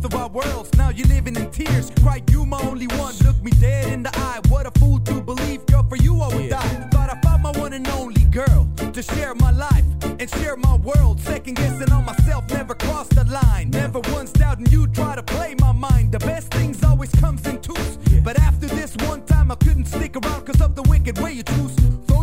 both of our worlds. Now you're living in tears. Cried, you my only one. Look me dead in the eye. What a fool to believe, girl, for you I would die. Thought I found my one and only girl to share my life and share my world. Second guessing on myself, never crossed the line. Never once doubting you, try to play my mind. The best things always comes in twos. But after this one time I couldn't stick around cause of the wicked way you choose.